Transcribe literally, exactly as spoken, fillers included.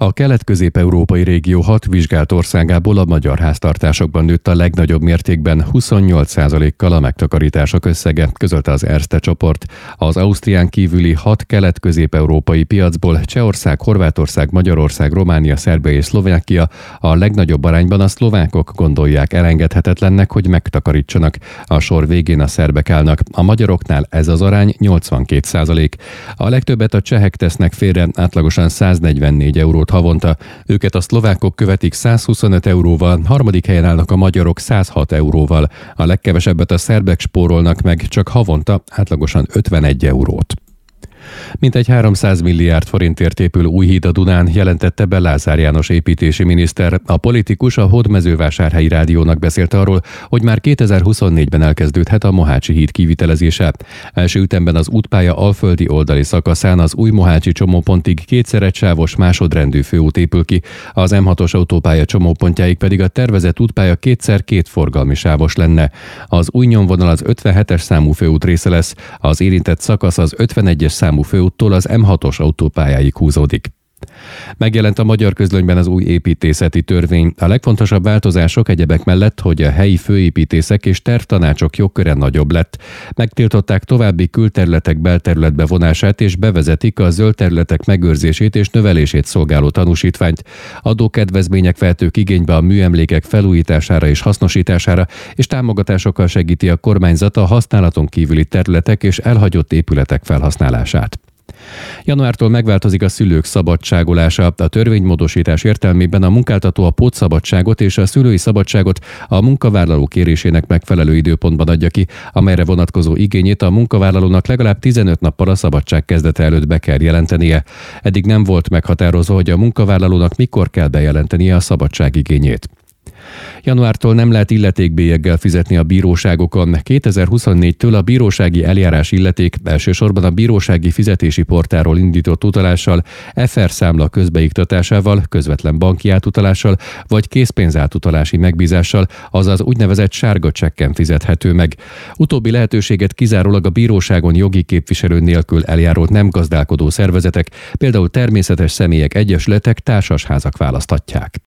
A kelet-közép-európai régió hat vizsgált országából a magyar háztartásokban nőtt a legnagyobb mértékben huszonnyolc százalékkal a megtakarítások összege, közölte az Erste csoport. Az Ausztrián kívüli hat kelet-közép-európai piacból Csehország, Horvátország, Magyarország, Románia, Szerbia és Szlovákia a legnagyobb arányban a szlovákok gondolják elengedhetetlennek, hogy megtakarítsanak. A sor végén a szerbek állnak. A magyaroknál ez az arány nyolcvankét százalék. A legtöbbet a csehek tesznek félre, átlagosan száznegyvennégy eurót havonta. Őket a szlovákok követik százhuszonöt euróval, harmadik helyen állnak a magyarok százhat euróval. A legkevesebbet a szerbek spórolnak meg, csak havonta átlagosan ötvenegy eurót. Mintegy háromszáz milliárd forintért épül új híd a Dunán, jelentette be Lázár János építési miniszter. A politikus a Hódmezővásárhelyi Rádiónak beszélt arról, hogy már kétezer-huszonnégyben elkezdődhet a Mohácsi híd kivitelezése. Első ütemben az útpálya alföldi oldali szakaszán az új mohácsi csomópontig kétszer egysávos másodrendű főút épül ki, az em hatos autópálya csomópontjáig pedig a tervezett útpálya kétszer két forgalmi sávos lenne. Az új nyomvonal az ötvenhetes számú főút része lesz, az érintett szakasz az ötvenegyes számú főúttól az em hatos autópályáig húzódik. Megjelent a Magyar Közlönyben az új építészeti törvény. A legfontosabb változások egyebek mellett, hogy a helyi főépítészek és tervtanácsok jogköre nagyobb lett. Megtiltották további külterületek belterületbe vonását és bevezetik a zöld területek megőrzését és növelését szolgáló tanúsítványt. Adókedvezmények vehetők igénybe a műemlékek felújítására és hasznosítására, és támogatásokkal segíti a kormányzat a használaton kívüli területek és elhagyott épületek felhasználását. Januártól megváltozik a szülők szabadságolása. A törvénymódosítás értelmében a munkáltató a pótszabadságot és a szülői szabadságot a munkavállaló kérésének megfelelő időpontban adja ki, amelyre vonatkozó igényét a munkavállalónak legalább tizenöt nappal a szabadság kezdete előtt be kell jelentenie. Eddig nem volt meghatározva, hogy a munkavállalónak mikor kell bejelentenie a szabadságigényét. Januártól nem lehet illetékbélyeggel fizetni a bíróságokon. kétezer-huszonnégytől a bírósági eljárás illeték elsősorban a bírósági fizetési portáról indított utalással, ef er számla közbeiktatásával, közvetlen banki átutalással vagy készpénzátutalási megbízással, azaz úgynevezett sárga csekken fizethető meg. Utóbbi lehetőséget kizárólag a bíróságon jogi képviselő nélkül eljárolt nem gazdálkodó szervezetek, például természetes személyek, egyesületek, társasházak választhatják.